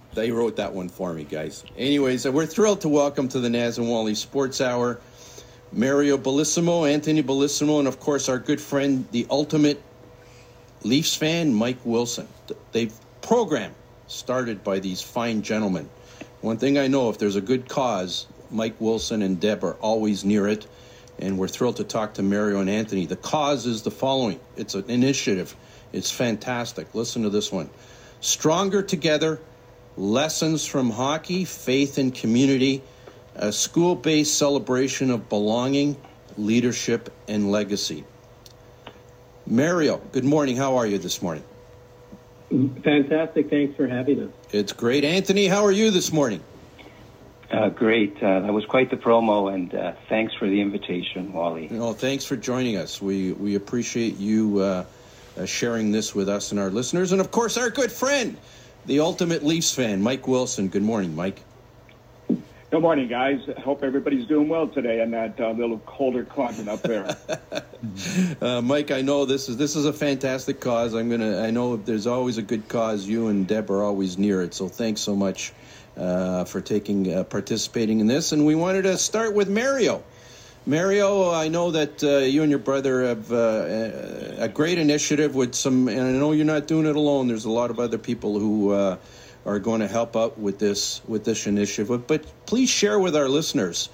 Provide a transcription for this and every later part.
They wrote that one for me, guys. Anyways, we're thrilled to welcome to the Naz and Wally Sports Hour Mario Bellissimo, Anthony Bellissimo, and of course our good friend, the ultimate Leafs fan, Mike Wilson. They've program started by these fine gentlemen. One thing I know, if there's a good cause, Mike Wilson and Deb are always near it, and we're thrilled to talk to Mario and Anthony. The cause is the following. It's an initiative. It's fantastic. Listen to this one. Stronger Together, Lessons from Hockey, Faith and Community, a school-based celebration of belonging, leadership, and legacy. Mario, good morning. How are you this morning? Fantastic. Thanks for having us. It's great. Anthony, how are you this morning? Great. That was quite the promo, and thanks for the invitation, Wally. Oh, thanks for joining us. We appreciate you sharing this with us and our listeners. And, of course, our good friend, the ultimate Leafs fan, Mike Wilson. Good morning, Mike. Good morning, guys. I hope everybody's doing well today in that little colder climate up there. Mike, I know this is a fantastic cause. I know there's always a good cause. You and Deb are always near it. So thanks so much for participating in this. And we wanted to start with Mario. Mario, I know that you and your brother have a great initiative with and I know you're not doing it alone. There's a lot of other people who are going to help out with this initiative. But please share with our listeners,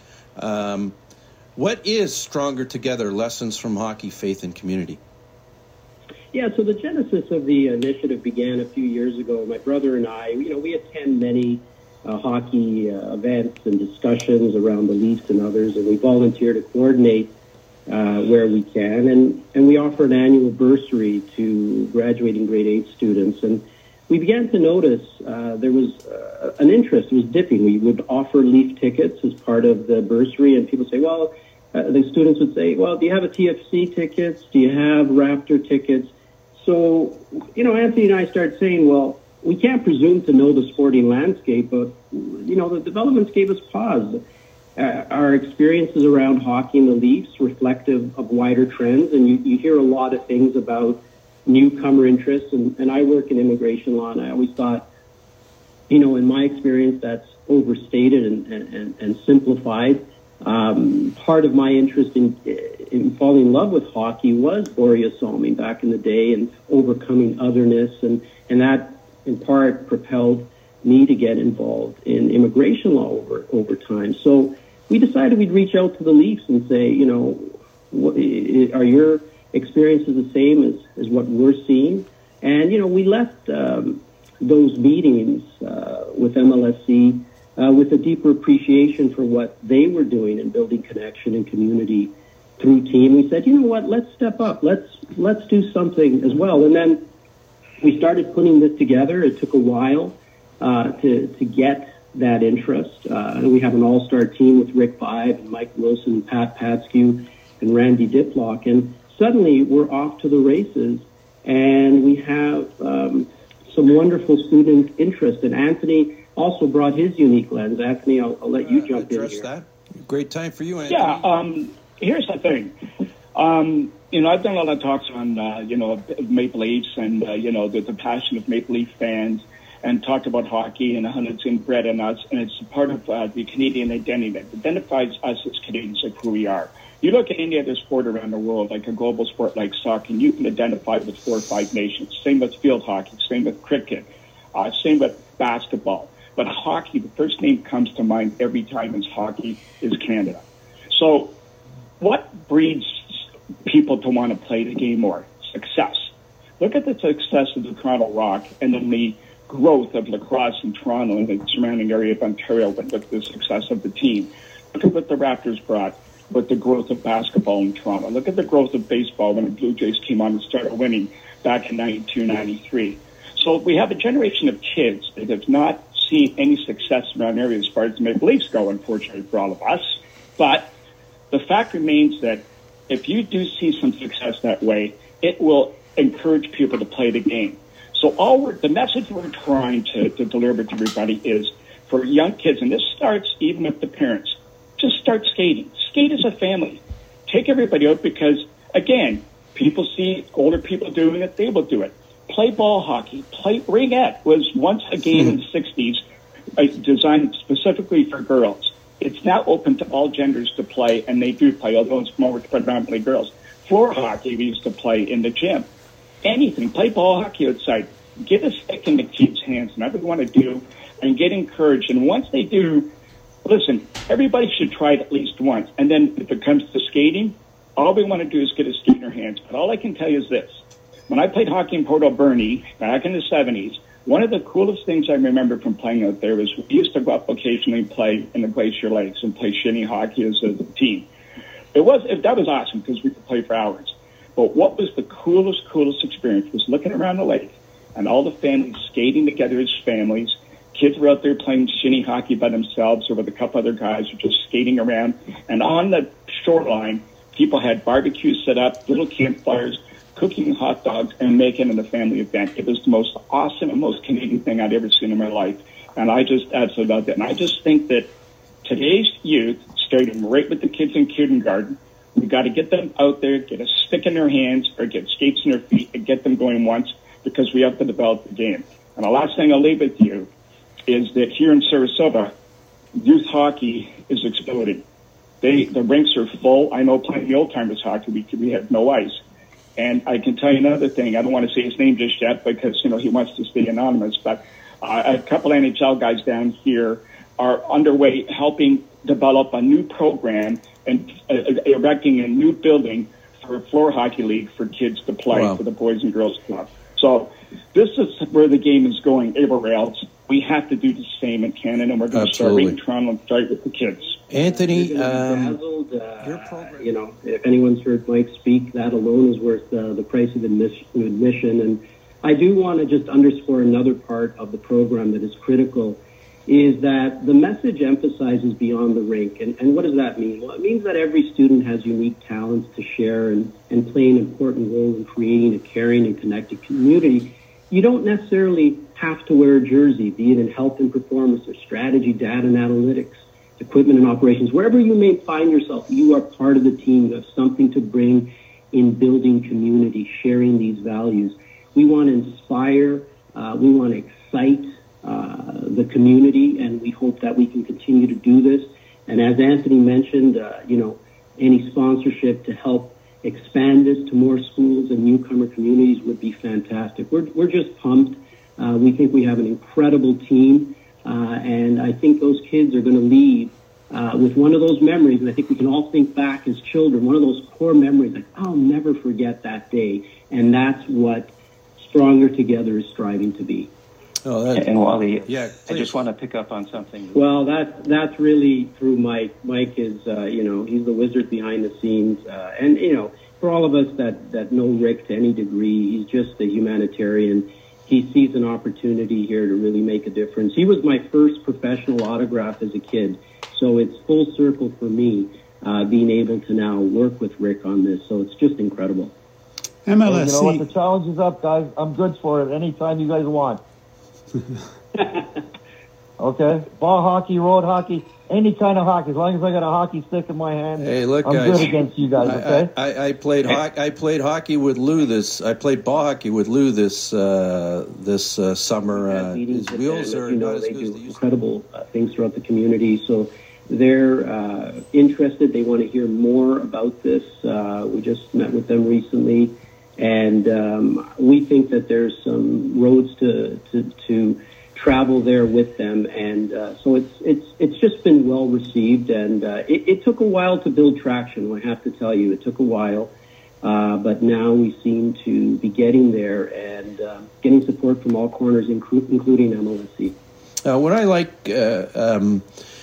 what is Stronger Together, Lessons from Hockey, Faith and Community? Yeah, so the genesis of the initiative began a few years ago. My brother and I, we attend many hockey events and discussions around the Leafs and others, and we volunteer to coordinate where we can. And we offer an annual bursary to graduating grade 8 students. And we began to notice there was an interest. It was dipping. We would offer Leaf tickets as part of the bursary, and people say, well, the students would say, well, do you have a TFC tickets? Do you have Raptor tickets? So, Anthony and I started saying, well, we can't presume to know the sporting landscape, but, the developments gave us pause. Our experiences around hockey and the Leafs reflective of wider trends, and you hear a lot of things about newcomer interest, and I work in immigration law, and I always thought, in my experience, that's overstated and simplified. Part of my interest in falling in love with hockey was Borje Salming back in the day and overcoming otherness, and that in part propelled me to get involved in immigration law over time. So we decided we'd reach out to the Leafs and say, are your experiences the same as what we're seeing? And, we left those meetings with MLSC with a deeper appreciation for what they were doing in building connection and community through team. We said, let's step up. Let's do something as well. And then we started putting this together. It took a while to get that interest. And we have an all-star team with Rick Vibe and Mike Wilson, Pat Patskew, and Randy Diplock. And suddenly we're off to the races, and we have some wonderful student interest. And Anthony also brought his unique lens. Anthony, I'll let you jump in here. That. Great time for you, Anthony. Yeah, here's the thing. I've done a lot of talks on, Maple Leafs and, the passion of Maple Leaf fans, and talked about hockey and how it's inbred in us, and it's part of the Canadian identity that identifies us as Canadians, like who we are. You look at any other sport around the world, like a global sport like soccer, and you can identify with 4 or 5 nations. Same with field hockey, same with cricket, same with basketball. But hockey, the first name comes to mind every time it's hockey is Canada. So what breeds people to want to play the game more? Success. Look at the success of the Toronto Rock and then the growth of lacrosse in Toronto and the surrounding area of Ontario with the success of the team. Look at what the Raptors brought with the growth of basketball in Toronto. Look at the growth of baseball when the Blue Jays came on and started winning back in 92, 93. So we have a generation of kids that have not seen any success around areas as far as the Maple Leafs go, unfortunately for all of us. But the fact remains that if you do see some success that way, it will encourage people to play the game. So the message we're trying to deliver to everybody is for young kids, and this starts even with the parents, just start skating. Skate as a family. Take everybody out because, again, people see older people doing it, they will do it. play ball hockey. Ringette was once a game in the 60s designed specifically for girls. It's now open to all genders to play, and they do play, although it's more predominantly girls. Floor hockey we used to play in the gym. Anything. Play ball hockey outside. Get a stick in the kids' hands, whatever you want to do, and get encouraged. And once they do, listen, everybody should try it at least once. And then if it comes to skating, all we want to do is get a skate in our hands. But all I can tell you is this. When I played hockey in Port Alberni back in the 70s, one of the coolest things I remember from playing out there was we used to go up occasionally and play in the Glacier Lakes and play shinny hockey as a team. That was awesome because we could play for hours. But what was the coolest experience was looking around the lake and all the families skating together as families. Kids were out there playing shinny hockey by themselves or with a couple other guys who were just skating around. And on the shoreline, people had barbecues set up, little campfires, cooking hot dogs, and making it a family event. It was the most awesome and most Canadian thing I'd ever seen in my life. And I just absolutely loved it. And I just think that today's youth, starting right with the kids in kindergarten, we've got to get them out there, get a stick in their hands or get skates in their feet and get them going once because we have to develop the game. And the last thing I'll leave with you is that here in Sarasota, youth hockey is exploding. The rinks are full. I know playing the old-timers hockey, we have no ice. And I can tell you another thing. I don't want to say his name just yet because, he wants to stay anonymous. But a couple NHL guys down here are underway helping develop a new program and erecting a new building for a floor hockey league for kids to play for the Boys and Girls Club. So this is where the game is going everywhere else. We have to do the same in Canada, and we're going to start right in Toronto and start with the kids. Anthony, your program. If anyone's heard Mike speak, that alone is worth the price of admission. And I do want to just underscore another part of the program that is critical, is that the message emphasizes beyond the rink. And what does that mean? Well, it means that every student has unique talents to share and play an important role in creating a caring and connected community. You don't necessarily have to wear a jersey, be it in health and performance or strategy, data and analytics, equipment and operations. Wherever you may find yourself, you are part of the team. You have something to bring in building community, sharing these values. We want to inspire, we want to excite the community, and we hope that we can continue to do this. And as Anthony mentioned, any sponsorship to help expand this to more schools and newcomer communities would be fantastic. We're just pumped. We think we have an incredible team, and I think those kids are going to leave with one of those memories, and I think we can all think back as children, one of those core memories, like, I'll never forget that day, and that's what Stronger Together is striving to be. And Wally, I just want to pick up on something. Well, that's really through Mike. Mike is, he's the wizard behind the scenes. And, for all of us that know Rick to any degree, he's just a humanitarian. He sees an opportunity here to really make a difference. He was my first professional autograph as a kid. So it's full circle for me being able to now work with Rick on this. So it's just incredible. MLSC. You know what? The challenge is up, guys. I'm good for it anytime you guys want. Okay, ball hockey, road hockey, any kind of hockey. As long as I got a hockey stick in my hand, hey, look, I'm guys, good against you guys. Okay. I played hockey with Lou I played ball hockey with Lou this summer. His wheels are not as good as they used. Incredible things throughout the community. So they're interested. They want to hear more about this. We just met with them recently. And we think that there's some roads to travel there with them, and so it's just been well received. And it took a while to build traction. I have to tell you, it took a while, but now we seem to be getting there and getting support from all corners, including MLSC. What I like, the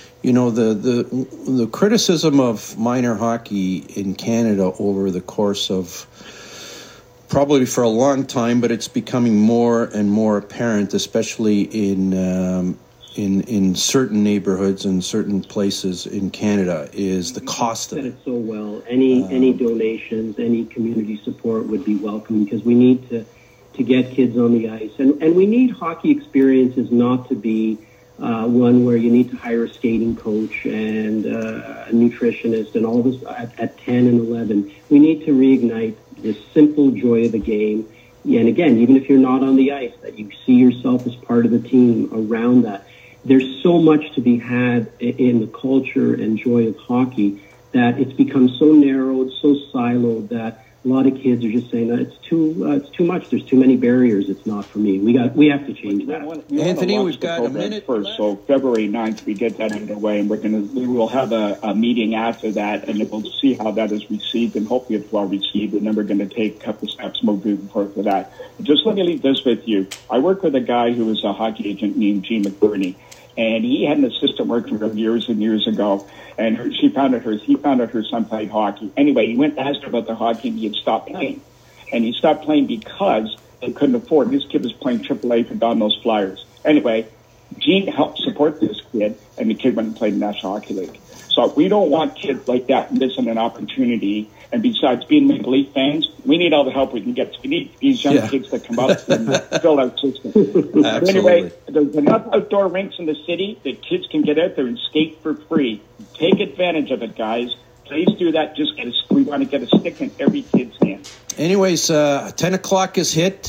criticism of minor hockey in Canada over the course of probably for a long time, but it's becoming more and more apparent, especially in certain neighborhoods and certain places in Canada, is the cost of it. You said it so well. Any donations, any community support would be welcome, because we need to get kids on the ice. And we need hockey experiences not to be one where you need to hire a skating coach and a nutritionist and all this at 10 and 11. We need to reignite this simple joy of the game and again, even if you're not on the ice, that you see yourself as part of the team around that. There's so much to be had in the culture and joy of hockey that it's become so narrowed, so siloed that a lot of kids are just saying that it's too much. There's too many barriers. It's not for me. We have to change that. Anthony, we've got a minute first. left. So February 9th, we get that underway, and we will have a meeting after that, and we'll see how that is received, and hopefully it's well received. And then we're going to take a couple steps moving forward for that. But just let me leave this with you. I work with a guy who was a hockey agent named Gene McBurney. And he had an assistant working for him years and years ago, and he found out her son played hockey. Anyway, he went and asked her about the hockey, and he had stopped playing. And he stopped playing because they couldn't afford. This kid was playing AAA for Domino's Flyers. Anyway, Gene helped support this kid, and the kid went and played in the National Hockey League. So we don't want kids like that missing an opportunity. And besides being Maple Leaf fans, we need all the help we can get. So we need these young kids that come up and fill our system. Anyway, there's enough outdoor rinks in the city that kids can get out there and skate for free. Take advantage of it, guys. Please do that. We want to get a stick in every kid's hand. Anyways, 10 o'clock is hit.